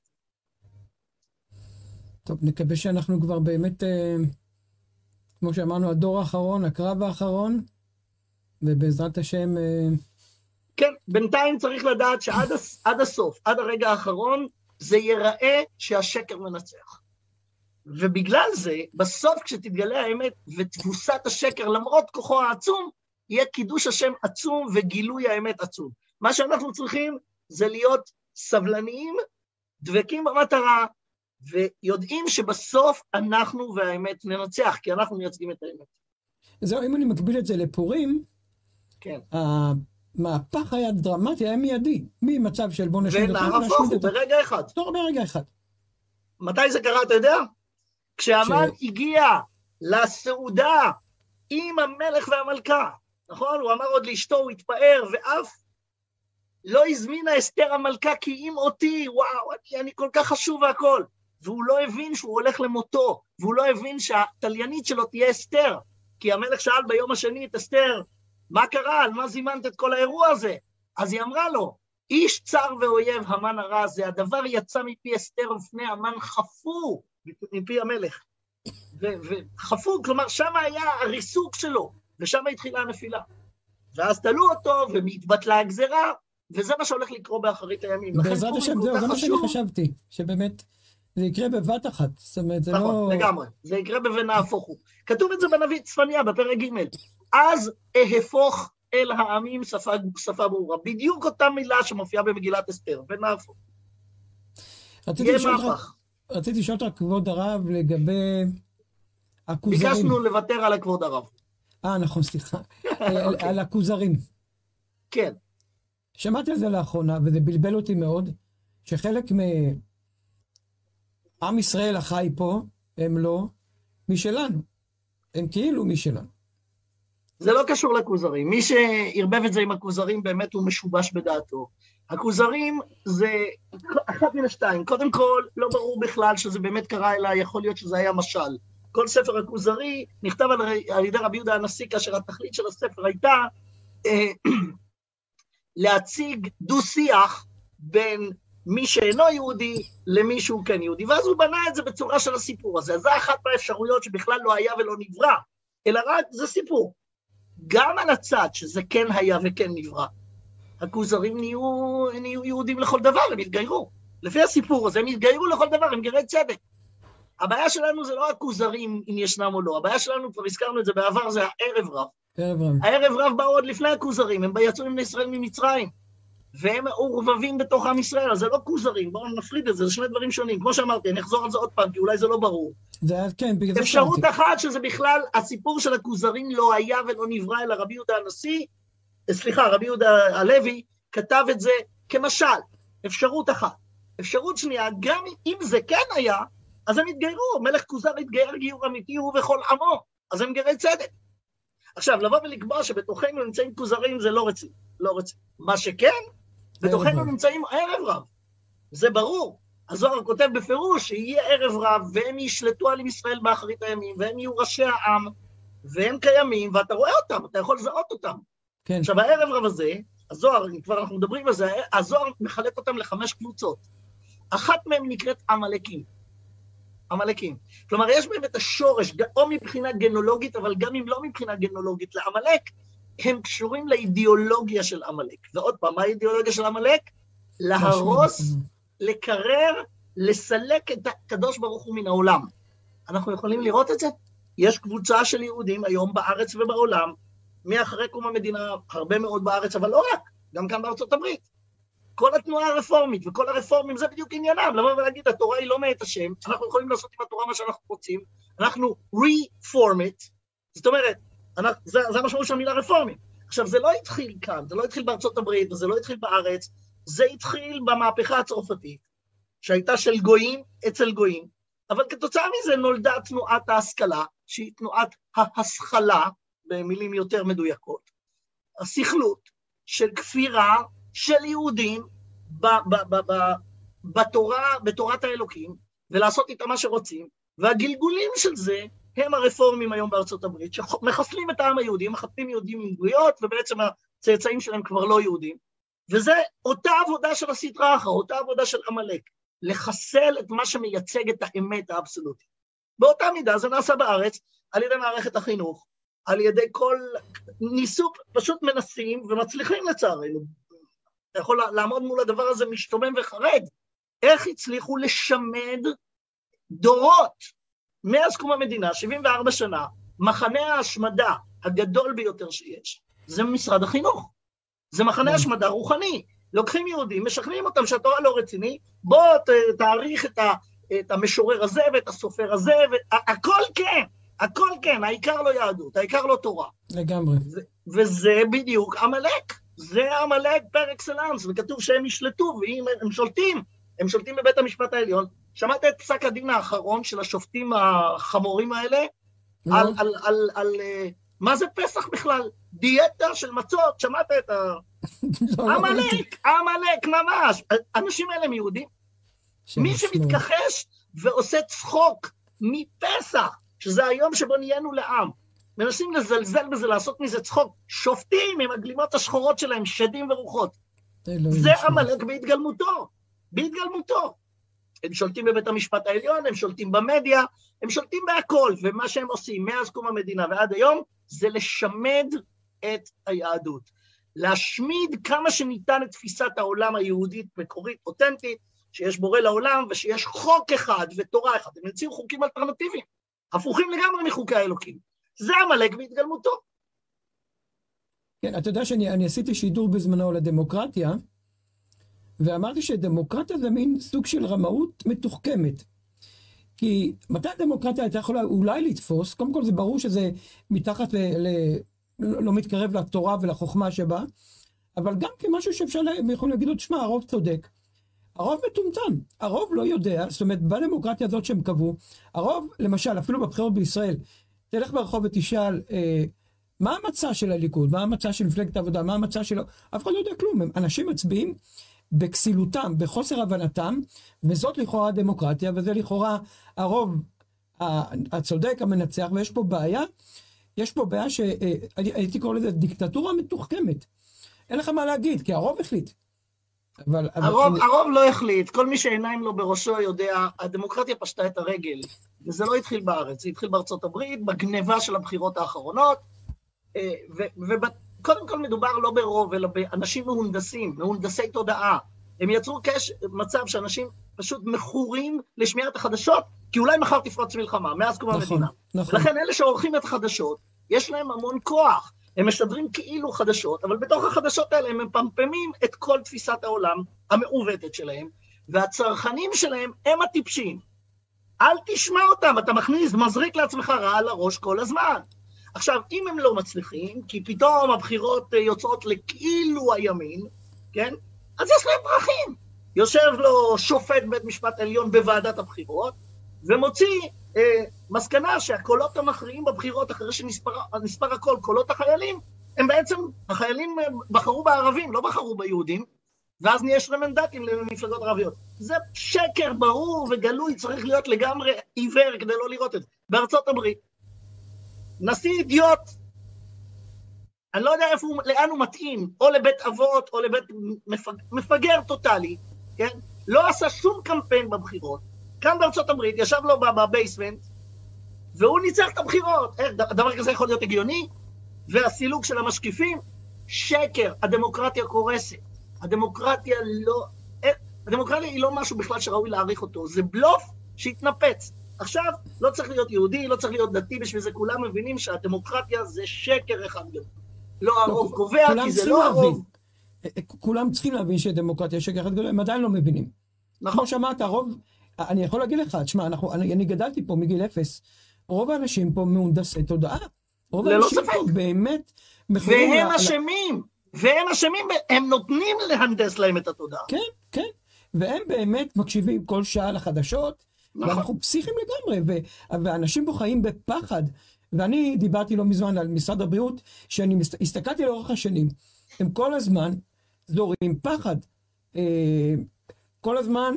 טוב, נקווה שאנחנו כבר באמת, כמו שאמרנו, הדור האחרון, הקרב האחרון, ובעזרת השם... כן, בינתיים צריך לדעת שעד הסוף, עד הרגע האחרון, זה ייראה שהשקר מנצח. ובגלל זה, בסוף כשתתגלה האמת ותבוסת השקר, למרות כוחו העצום, יהיה קידוש השם עצום וגילוי האמת עצום. מה שאנחנו צריכים זה להיות סבלניים, דבקים במטרה, ויודעים שבסוף אנחנו והאמת ננצח, כי אנחנו מייצגים את האמת. זהו, אם אני מקביל את זה לפורים, כן. המהפך היה דרמטי, היה מיידי, ממצב של בוא נשמיד אותם. ונהפוך הוא ברגע אחד. לא, ברגע אחד. מתי זה קרה, אתה יודע? כשהמן הגיע לסעודה עם המלך והמלכה, נכון? הוא אמר עוד לאשתו, הוא התפאר, ואף לא הזמינה אסתר המלכה, כי אם אותי, וואו, אני כל כך חשוב והכל. והוא לא הבין שהוא הולך למותו, והוא לא הבין שהתליינית שלו תהיה אסתר, כי המלך שאל ביום השני את אסתר, מה קרה? על מה זימנת את כל האירוע הזה? אז היא אמרה לו, איש צר ואויב המן הרע הזה, הדבר יצא מפי אסתר ופני המן חפו מפי המלך. וחפו, כלומר, שם היה הריסוק שלו, ושם התחילה הנפילה. ואז תלו אותו, ומתבטלה הגזרה, וזה מה שהולך לקרוא באחרית הימים. בעזרת השם, זה מה שאני חשבתי, שבאמת זה יקרה בבת אחת. זאת אומרת, זה נכון, לא... לגמרי, זה יקרה בנהפוך הוא. כתוב את זה בנביא צפניה, בפרק ג' אז אהפוך אל העמים שפה ברורה. בדיוק אותה מילה שמופיעה במגילת אסתר, ונהפוך. רציתי לשאול אותך, כבוד הרב, לגבי הכוזרים. ביקשנו לוותר על הכבוד הרב. נכון, סליחה. על הכוזרים. כן. שמעתי על זה לאחרונה, וזה בלבל אותי מאוד, שחלק מעם ישראל החי פה, הם לא משלנו. הם כאילו משלנו. זה לא קשור לכוזרים. מי שהרבב את זה עם הכוזרים, באמת הוא משובש בדעתו. הכוזרים זה אחת מן השתיים. קודם כל, לא ברור בכלל שזה באמת קרה, אלא יכול להיות שזה היה משל. כל ספר הכוזרי נכתב על ידי רבי יהודה הנשיא, כאשר התכלית של הספר הייתה להציג דו-שיח בין מי שאינו יהודי למי שהוא כן יהודי, ואז הוא בנה את זה בצורה של הסיפור הזה. אז זה אחת מהאפשרויות שבכלל לא היה ולא נברא, אלא רק זה סיפור. גם על הצד שזה כן היה וכן נברא, הכוזרים נהיו יהודים לכל דבר, הם התגיירו. לפי הסיפור הזה הם התגיירו לכל דבר, הם גרי צדק. הבעיה שלנו זה לא הכוזרים אם ישנם או לא, הבעיה שלנו, כבר הזכרנו את זה בעבר, זה הערב רב. הערב רב באו עוד לפני הכוזרים, הם יצאו עם בני ישראל ממצרים, והם מעורבבים בתוך עם ישראל, אז זה לא כוזרים, בואו נפריד את זה, זה שני דברים שונים. כמו שאמרתי, אני אחזור על זה עוד פעם, כי אולי זה לא ברור. כן, אפשרות אחת שזה בכלל, הסיפור של הכוזרים לא היה ולא נברא, אלא רבי יהודה הנשיא, רבי יהודה הלוי, כתב את זה כמשל. אפשרות אחת. אפשרות שנייה, גם אם זה כן היה, אז הם התגיירו, מלך כוזר התגייר גיור אמיתי, הוא וכל עמו, אז הם גרי צדק. עכשיו, לבוא ולקבוע שבתוכנו נמצאים כוזרים, זה לא רציני, לא רציני. מה שכן, בתוכנו נמצאים ערב רב, זה ברור. הזוהר כותב בפירוש שיהיה ערב רב, והם ישלטו על עם ישראל באחרית הימים, והם יהיו ראשי העם, והם קיימים, ואתה רואה אותם, אתה יכול לזהות אותם. כן. עכשיו, הערב רב הזה, הזוהר, כבר אנחנו מדברים על זה, הזוהר מחלק אותם ל5 קבוצות. אחת מהם נקראת עמלקים. עמלקים. כלומר, יש בהם את השורש, או מבחינה גנולוגית, אבל גם אם לא מבחינה גנולוגית, לעמלק, הם קשורים לאידיאולוגיה של עמלק. ועוד פעם, מה האידיאולוגיה של עמלק? להרוס, לקרר, לסלק את הקדוש ברוך הוא מן העולם. אנחנו יכולים לראות את זה? יש קבוצה של יהודים היום בארץ ובעולם, מאחרי קום המדינה, הרבה מאוד בארץ, אבל לא רק, גם כאן בארצות הברית. כל התנועה הרפורמית וכל הרפורמים זה בדיוק עניינם, לבוא ולהגיד, התורה היא לא מאת השם, אנחנו יכולים לעשות עם התורה מה שאנחנו רוצים, אנחנו reform it, זאת אומרת, זה המשמעות של המילה רפורמים. עכשיו, זה לא התחיל כאן, זה לא התחיל בארצות הברית, וזה לא התחיל בארץ, זה התחיל במהפכה הצרפתית, שהייתה של גויים אצל גויים, אבל כתוצאה מזה נולדה תנועת ההשכלה, שהיא תנועת ההשכלה, במילים יותר מדויקות, הסכלות של כפירה של יהודים בתורת האלוקים, ולעשות איתה מה שרוצים, והגלגולים של זה הם הרפורמים היום בארצות הברית, שמחסלים את העם היהודי, מחסלים יהודים עם גויות, ובעצם הצאצאים שלהם כבר לא יהודים, וזה אותה עבודה של הסדרה אחת, אותה עבודה של עמלק, לחסל את מה שמייצג את האמת האבסולוטית. באותה מידה זה נעשה בארץ, על ידי מערכת החינוך, על ידי כל ניסו, פשוט מנסים ומצליחים לצערנו. אתה יכול לעמוד מול הדבר הזה משתומם וחרד. איך הצליחו לשמד דורות מאז קום המדינה, 74 שנה, מחנה ההשמדה הגדול ביותר שיש, זה משרד החינוך. זה מחנה השמדה רוחני. לוקחים יהודים, משכנעים אותם שהתורה לא רציני, בוא תעריך את המשורר הזה ואת הסופר הזה, הכל כן. הכל כן, העיקר לא יהדות, העיקר לא תורה. לגמרי. וזה בדיוק עמלק, זה עמלק פר אקסלנס, וכתוב שהם ישלטו, הם שולטים בבית המשפט העליון. שמעת את פסק הדין האחרון של השופטים החמורים האלה? על מה זה פסח בכלל? דיאטה של מצות, שמעת את עמלק ממש. אנשים האלה הם יהודים. מי שמתכחש ועושה צחוק מפסח, שזה היום שבו נהיינו לעם, מנסים לזלזל בזה, לעשות מזה צחוק, שופטים עם הגלימות השחורות שלהם, שדים ורוחות. זה עמלק בהתגלמותו. הם שולטים בבית המשפט העליון, הם שולטים במדיה, הם שולטים בהכל, ומה שהם עושים מאז קום המדינה ועד היום, זה לשמד את היהדות. להשמיד כמה שניתן את תפיסת העולם היהודית מקורית, אותנטית, שיש בורא לעולם ושיש חוק אחד ותורה אחת. הם יציעו חוקים אלטרנטיביים. הפוכים לגמרי מחוקי האלוקים. זה עמלק בהתגלמותו. כן, אתה יודע שאני עשיתי שידור בזמנו לדמוקרטיה, ואמרתי שדמוקרטיה זה מין סוג של רמאות מתוחכמת. כי מתי הדמוקרטיה הייתה יכולה אולי לתפוס? קודם כל זה ברור שזה מתחת לא מתקרב לתורה ולחוכמה שבה, אבל גם כמשהו שאפשר יכולים להגיד, תשמע, הרוב צודק. הרוב מטומטם, הרוב לא יודע, זאת אומרת, בדמוקרטיה הזאת שהם קבעו, הרוב, למשל, אפילו בבחירות בישראל, תלך ברחוב ותשאל, מה המצע של הליכוד, מה המצע של מפלגת העבודה, מה המצע של... אף אחד לא יודע כלום, אנשים מצביעים בכסילותם, בחוסר הבנתם, וזאת לכאורה הדמוקרטיה, וזה לכאורה הרוב הצודק, המנצח, ויש פה בעיה שהייתי קורא לזה דיקטטורה מתוחכמת. אין לך מה להגיד, כי הרוב החליט. הרוב לא החליט, כל מי שעיניים לו בראשו יודע, הדמוקרטיה פשטה את הרגל, וזה לא התחיל בארץ, זה התחיל בארצות הברית, בגניבה של הבחירות האחרונות, וקודם כל מדובר לא ברוב, אלא באנשים מהונדסי תודעה. הם יצרו מצב שאנשים פשוט מכורים לשמיעת החדשות, כי אולי מחר תפרוץ מלחמה, מאז קום המדינה. לכן אלה שעורכים את החדשות, יש להם המון כוח. הם משדרים כאילו חדשות, אבל בתוך החדשות האלה הם מפמפמים את כל תפיסת העולם המעוותת שלהם, והצרכנים שלהם הם הטיפשים. אל תשמע אותם, אתה מזריק לעצמך רע על הראש כל הזמן. עכשיו, אם הם לא מצליחים, כי פתאום הבחירות יוצאות לכאילו הימין, כן? אז יש להם דרכים. יושב לו שופט בית משפט עליון בוועדת הבחירות, ומוציא מסקנה שהקולות המכריעים בבחירות, אחרי שנספר הכל, קולות החיילים, הם בעצם, החיילים בחרו בערבים, לא בחרו ביהודים, ואז נהיה 2 מנדטים למפלגות ערביות. זה שקר ברור וגלוי, צריך להיות לגמרי עיוור כדי לא לראות את זה. בארצות הברית, נשיא אידיוט, אני לא יודע לאן הוא מתאים, או לבית אבות, או לבית מפגר טוטלי, כן? לא עשה שום קמפיין בבחירות, כאן בארצות הברית, ישב לו בבייסמנט, והוא ניצח את הבחירות. הדבר כזה יכול להיות הגיוני? והסילוק של המשקיפים, שקר, הדמוקרטיה קורסת. הדמוקרטיה היא לא משהו בכלל שראוי להעריך אותו, זה בלוף שהתנפץ. עכשיו, לא צריך להיות יהודי, לא צריך להיות דתי, בשביל זה כולם מבינים שהדמוקרטיה זה שקר אחד גדול. לא הרוב קובע, כי זה לא הרוב. כולם צריכים להבין שדמוקרטיה שקר אחד גדול, הם עדיין לא מבינים. נכון. כמו שאמרת, הרוב, אני יכול להגיד לך, תשמע, אני גדלתי פה מגיל 0, רוב האנשים פה מהונדסי תודעה. רוב האנשים פה באמת והם אשמים, הם נותנים להנדס להם את התודעה. כן, כן. והם באמת מקשיבים כל שעה לחדשות, ואנחנו פסיכים לגמרי, ואנשים פה חיים בפחד. ואני דיברתי לא מזמן על משרד הבריאות, שאני הסתכלתי לאורך השנים, הם כל הזמן זורים פחד. כל הזמן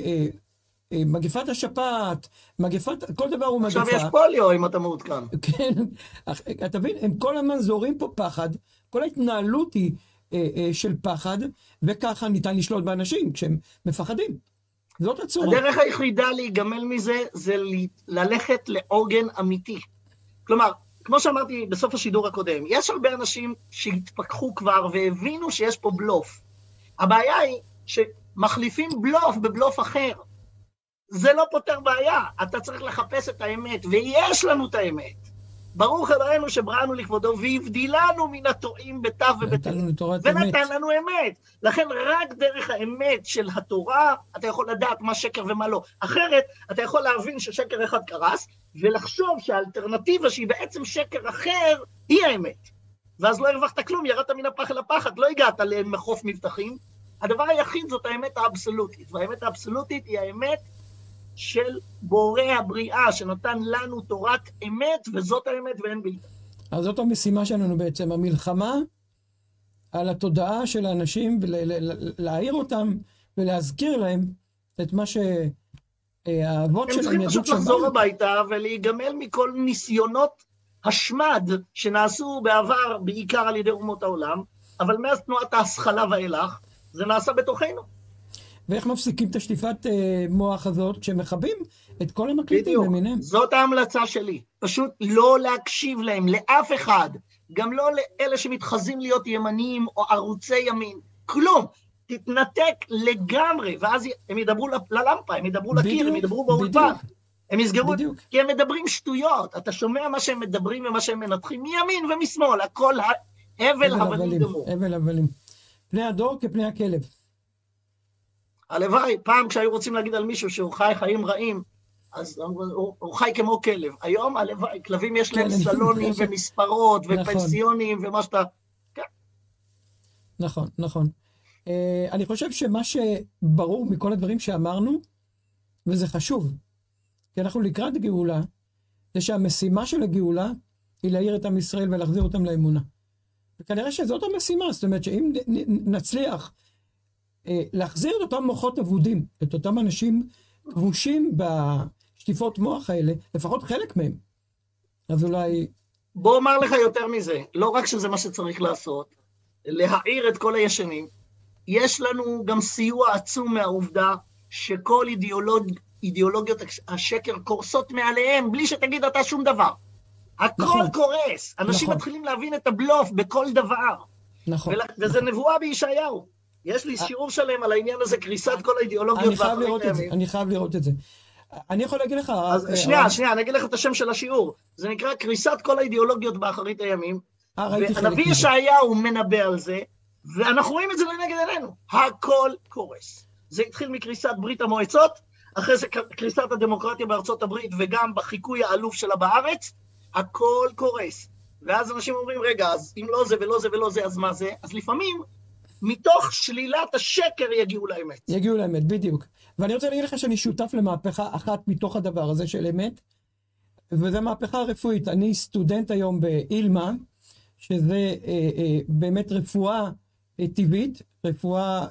מגפת השפעת, כל דבר הוא מגפה. עכשיו יש פוליו אם אתה מעודכן. כן, אתה מבין, הם כל הזמן זורים פה פחד, כל ההתנהלות היא של פחד, וככה ניתן לשלוט באנשים כשהם מפחדים. זאת הצורה. הדרך היחידה להיגמל מזה, זה ללכת לעוגן אמיתי. כלומר, כמו שאמרתי בסוף השידור הקודם, יש הרבה אנשים שהתפכחו כבר והבינו שיש פה בלוף. הבעיה היא שמחליפים בלוף בבלוף אחר. זה לא פותר בעיה, אתה צריך לחפש את האמת, ויש לנו את האמת. ברוך אלוהינו שבראנו לכבודו, והבדילנו מן הטועים בתו ובתו, ונתן לנו אמת. לכן רק דרך האמת של התורה, אתה יכול לדעת מה שקר ומה לא. אחרת, אתה יכול להבין ששקר אחד קרס, ולחשוב שהאלטרנטיבה שהיא בעצם שקר אחר, היא האמת. ואז לא הרווחת כלום, ירדת מן הפח אל הפחד, לא הגעת למחוף מבטחים. הדבר היחיד זאת האמת האבסולוטית, והאמת האבסולוטית היא האמת של בורא הבריאה, שנתן לנו תורת אמת, וזאת האמת ואין בלתה. אז זאת המשימה שלנו בעצם, המלחמה על התודעה של האנשים, ולהעיר אותם ולהזכיר להם את מה שהאבות שלהם ידעו. הם צריכים פשוט לחזור הביתה ולהיגמל מכל ניסיונות השמד שנעשו בעבר, בעיקר על ידי אומות העולם, אבל מאז תנועת ההשכלה ואילך, זה נעשה בתוכנו. ואיך מפסיקים את השטיפת מוח הזאת כשמחבים את כל המקליטים למיניהם? זאת ההמלצה שלי. פשוט לא להקשיב להם, לאף אחד. גם לא לאלה שמתחזים להיות ימניים או ערוצי ימין. כלום. תתנתק לגמרי, ואז הם ידברו ללמפה, הם ידברו לקיר, הם ידברו באולפן. הם יסגרו, כי הם מדברים שטויות. אתה שומע מה שהם מדברים ומה שהם מנתחים מימין ומשמאל. הכל הבל הבלים גמור. הבל הבלים. פני הדור כפני הכלב. הלוואי, פעם כשהיו רוצים להגיד על מישהו שהוא חי חיים רעים, אז הוא חי כמו כלב. היום הלוואי, כלבים יש להם סלונים ומספרות ופנסיונים ומה שאתה... נכון, נכון. אני חושב שמה שברור מכל הדברים שאמרנו, וזה חשוב, כי אנחנו לקראת גאולה, זה שהמשימה של הגאולה היא להעיר את עם ישראל ולהחזיר אותם לאמונה. וכנראה שזאת המשימה, זאת אומרת שאם נצליח להחזיר את אותם מוחות אבודים, את אותם אנשים כבושים בשטיפות מוח האלה, לפחות חלק מהם, אז אולי... בוא אומר לך יותר מזה, לא רק שזה מה שצריך לעשות, להעיר את כל הישנים, יש לנו גם סיוע עצום מהעובדה שכל אידיאולוגיות השקר קורסות מעליהם, בלי שתגיד אתה שום דבר. הכל נכון. קורס, אנשים נכון. מתחילים להבין את הבלוף בכל דבר. נכון. וזה נכון. נבואה בישעיהו. יש לי שיעור שלם על העניין הזה, קריסת כל האידיאולוגיות. אני חייב לראות את זה. אני יכול להגיד לך... שנייה, אני אגיד לך את השם של השיעור. זה נקרא קריסת כל האידיאולוגיות באחרית הימים. והנביא ישעיהו מנבא על זה, ואנחנו רואים את זה לנגד עינינו. הכל קורס. זה התחיל מקריסת ברית המועצות, אחרי זה קריסת הדמוקרטיה בארצות הברית, וגם בחיקוי האלוף שלה בארץ, הכל קורס. ואז אנשים אומרים, רגע, אז אם לא זה ולא זה ולא זה, אז מה זה? אז לפעמים... מתוך שלילת השקר יגיעו לאמת. יגיעו לאמת, בדיוק. ואני רוצה להגיד לך שאני שותף למהפכה אחת מתוך הדבר הזה של אמת, וזה מהפכה רפואית. אני סטודנט היום באילמה, שזה באמת רפואה טבעית, רפואה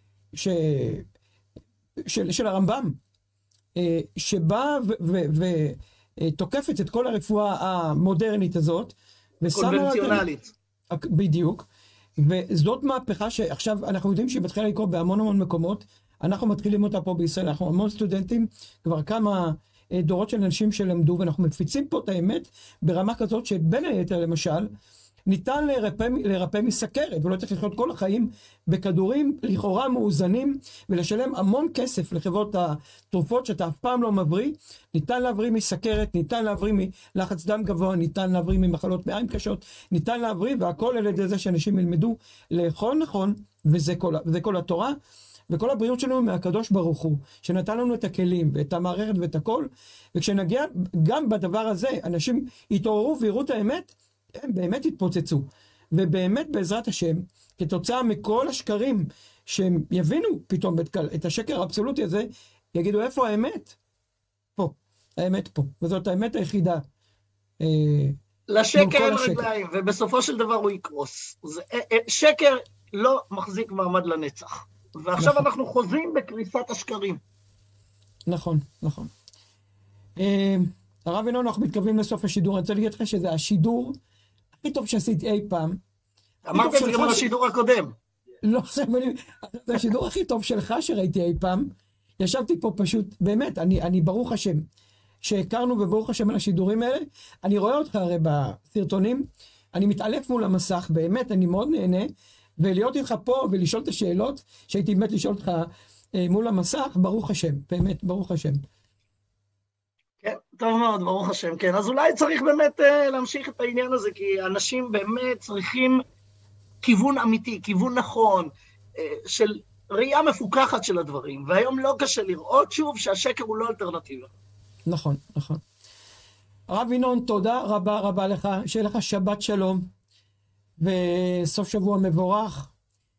של הרמב"ם, שבאה ותוקפת את כל הרפואה המודרנית הזאת, קונבנציונלית. בדיוק. וזאת מהפכה שעכשיו אנחנו יודעים שהיא מתחילה לקרות בהמון המון מקומות, אנחנו מתחילים אותה פה בישראל, אנחנו המון סטודנטים, כבר כמה דורות של אנשים שלמדו, ואנחנו מפיצים פה את האמת ברמה כזאת שבין היתר למשל, ניתן לרפא מסכרת, ולא צריך לחיות כל החיים בכדורים לכאורה מאוזנים, ולשלם המון כסף לחברות התרופות שאתה אף פעם לא מבריא. ניתן להבריא מסכרת, ניתן להבריא מלחץ דם גבוה, ניתן להבריא ממחלות מעיים קשות, ניתן להבריא, והכל על ידי זה שאנשים ילמדו לאכול נכון, וזה כל התורה. וכל הבריאות שלנו מהקדוש ברוך הוא, שנתן לנו את הכלים ואת המערכת ואת הכל, וכשנגיע גם בדבר הזה, אנשים יתעוררו ויראו את האמת, הם באמת יתפוצצו. ובאמת בעזרת השם, כתוצאה מכל השקרים, שהם יבינו פתאום את השקר האבסולוטי הזה, יגידו איפה האמת? פה, האמת פה, וזאת האמת היחידה. לשקר אין רגליים, ובסופו של דבר הוא יקרוס. שקר לא מחזיק מעמד לנצח. ועכשיו נכון. אנחנו חוזרים בקריסת השקרים. נכון, נכון. הרב ינון, אנחנו מתכוונים לסוף השידור. אני רוצה להגיד לך שזה השידור הכי טוב שעשיתי אי פעם. אמרת את זה גם על השידור הקודם. לא, זה השידור הכי טוב שלך שראיתי אי פעם. ישבתי פה פשוט, באמת, אני ברוך השם, שהכרנו וברוך השם על השידורים האלה. אני רואה אותך הרי בסרטונים, אני מתעלף מול המסך, באמת, אני מאוד נהנה. ולהיות איתך פה ולשאול את השאלות שהייתי באמת לשאול אותך מול המסך, ברוך השם, באמת, ברוך השם. כן, טוב מאוד, ברוך השם, כן. אז אולי צריך באמת להמשיך את העניין הזה, כי אנשים באמת צריכים כיוון אמיתי, כיוון נכון, של ראייה מפוקחת של הדברים, והיום לא קשה לראות שוב שהשקר הוא לא אלטרנטיבה. נכון, נכון. הרב ינון, תודה רבה רבה לך, שיהיה לך שבת שלום. וסוף שבוע מבורך,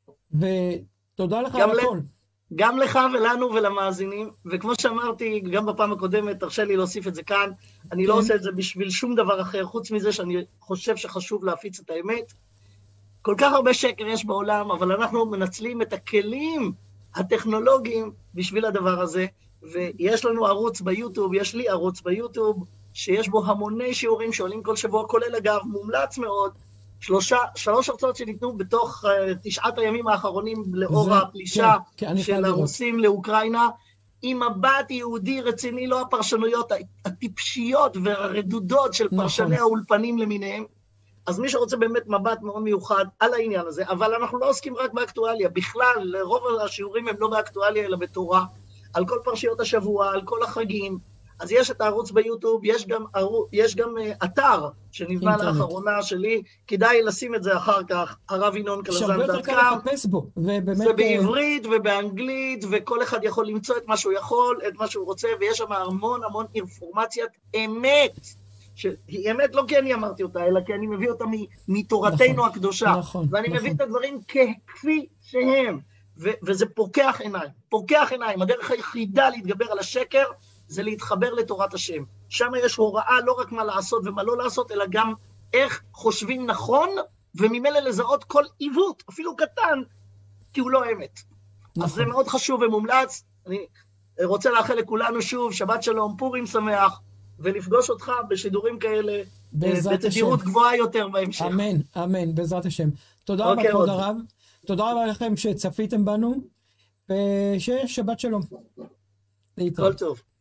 ותודה לך על הכל. גם לך ולנו ולמאזינים, וכמו שאמרתי גם בפעם הקודמת, תרשה לי להוסיף את זה כאן, אני לא עושה את זה בשביל שום דבר אחר, חוץ מזה שאני חושב שחשוב להפיץ את האמת. כל כך הרבה שקר יש בעולם, אבל אנחנו מנצלים את הכלים הטכנולוגיים בשביל הדבר הזה, ויש לנו ערוץ ביוטיוב, יש לי ערוץ ביוטיוב, שיש בו המוני שיעורים שעולים כל שבוע, כולל אגב, מומלץ מאוד, שלוש הרצאות שניתנו בתוך 9 הימים האחרונים לאור הפלישה של הרוסים לאוקראינה, עם מבט יהודי רציני, לא הפרשנויות הטיפשיות והרדודות של פרשני האולפנים למיניהם. אז מי שרוצה באמת מבט מאוד מיוחד על העניין הזה, אבל אנחנו לא עוסקים רק באקטואליה, בכלל, לרוב השיעורים הם לא באקטואליה אלא בתורה, על כל פרשיות השבוע, על כל החגים. אז יש את הערוץ ביוטיוב, יש גם אתר שנבנה לאחרונה שלי, כדאי לשים את זה אחר כך, הרבינון.com. זה בעברית ובאנגלית, וכל אחד יכול למצוא את מה שהוא יכול, את מה שהוא רוצה, ויש שם המון המון אינפורמציית אמת, שהיא אמת לא כי אני אמרתי אותה, אלא כי אני מביא אותה מתורתנו הקדושה, ואני מביא את הדברים כפי שהם, וזה פוקח עיניים, הדרך היחידה להתגבר על השקר, זה להתחבר לתורת השם. שם יש הוראה לא רק מה לעשות ומה לא לעשות, אלא גם איך חושבים נכון, וממילא לזהות כל עיוות, אפילו קטן, כי הוא לא אמת. אז זה מאוד חשוב ומומלץ. אני רוצה לאחל לכולנו שוב, שבת שלום, פורים שמח, ולפגוש אותך בשידורים כאלה, בתדירות גבוהה יותר בהמשך. אמן, אמן, בעזרת השם. תודה רבה, כבוד הרב. תודה רבה לכם שצפיתם בנו, ושיהיה שבת שלום. כל טוב.